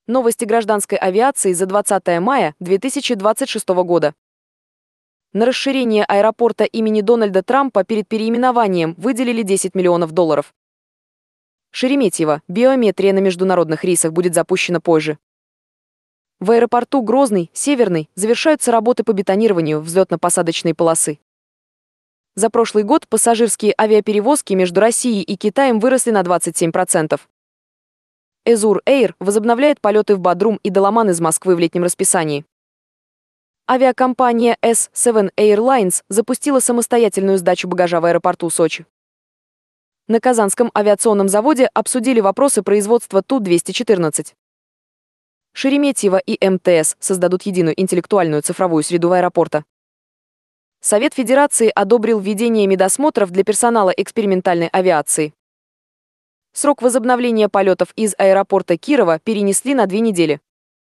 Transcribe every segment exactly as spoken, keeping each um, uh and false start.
Новости гражданской авиации за двадцатое мая две тысячи двадцать шестого года. На расширение аэропорта имени Дональда Трампа перед переименованием выделили десять миллионов долларов. Шереметьево. Биометрия на международных рейсах будет запущена позже. В аэропорту Грозный, Северный завершаются работы по бетонированию взлетно-посадочной полосы. За прошлый год пассажирские авиаперевозки между Россией и Китаем выросли на двадцать семь процентов. Azur Air возобновляет полеты в Бодрум и Даламан из Москвы в летнем расписании. Авиакомпания эс семь Airlines запустила самостоятельную сдачу багажа в аэропорту Сочи. На Казанском авиационном заводе обсудили вопросы производства Ту двести четырнадцать. Шереметьево и эм тэ эс создадут единую интеллектуальную цифровую среду аэропорта. Совет Федерации одобрил введение медосмотров для персонала экспериментальной авиации. Срок возобновления полетов из аэропорта Кирова перенесли на две недели.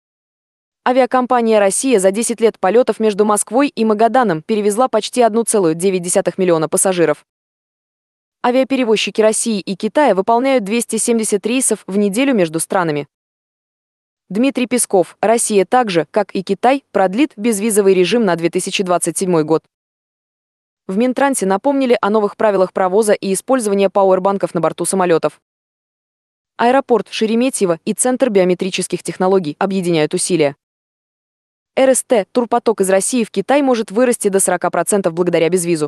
Авиакомпания «Россия» за десять лет полетов между Москвой и Магаданом перевезла почти одна целая девять десятых миллиона пассажиров. Авиаперевозчики России и Китая выполняют двести семьдесят рейсов в неделю между странами. Дмитрий Песков: Россия так же, как и Китай, продлит безвизовый режим на две тысячи двадцать седьмой год. В Минтрансе напомнили о новых правилах провоза и использования пауэрбанков на борту самолетов. Аэропорт Шереметьево и Центр биометрических технологий объединяют усилия. эр эс тэ турпоток из России в Китай может вырасти до сорока процентов благодаря безвизу.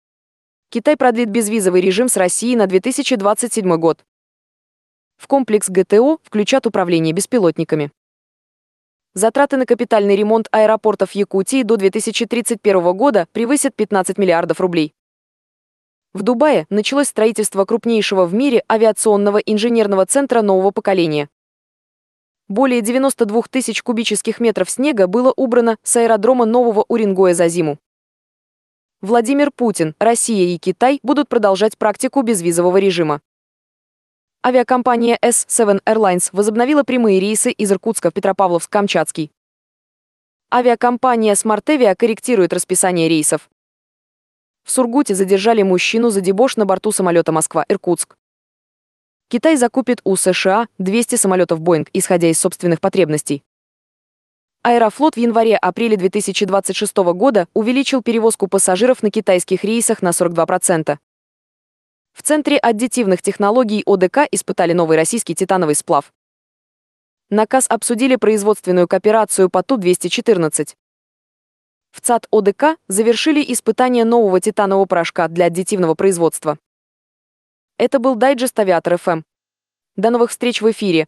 Китай продлит безвизовый режим с Россией на две тысячи двадцать седьмой год. В комплекс гэ тэ о включат управление беспилотниками. Затраты на капитальный ремонт аэропортов Якутии до две тысячи тридцать первого года превысят пятнадцать миллиардов рублей. В Дубае началось строительство крупнейшего в мире авиационного инженерного центра нового поколения. Более девяноста двух тысяч кубических метров снега было убрано с аэродрома Нового Уренгоя за зиму. Владимир Путин: Россия и Китай будут продолжать практику безвизового режима. Авиакомпания эс семь Airlines возобновила прямые рейсы из Иркутска в Петропавловск-Камчатский. Авиакомпания SmartAvia корректирует расписание рейсов. В Сургуте задержали мужчину за дебош на борту самолета Москва-Иркутск. Китай закупит у США двести самолетов Боинг, исходя из собственных потребностей. Аэрофлот в январе-апреле две тысячи двадцать шестого года увеличил перевозку пассажиров на китайских рейсах на сорок два процента. В Центре аддитивных технологий о дэ ка испытали новый российский титановый сплав. На ка эс обсудили производственную кооперацию по Ту двести четырнадцать. В ЦАД о дэ ка завершили испытание нового титанового порошка для аддитивного производства. Это был дайджест Авиатор эф эм. До новых встреч в эфире.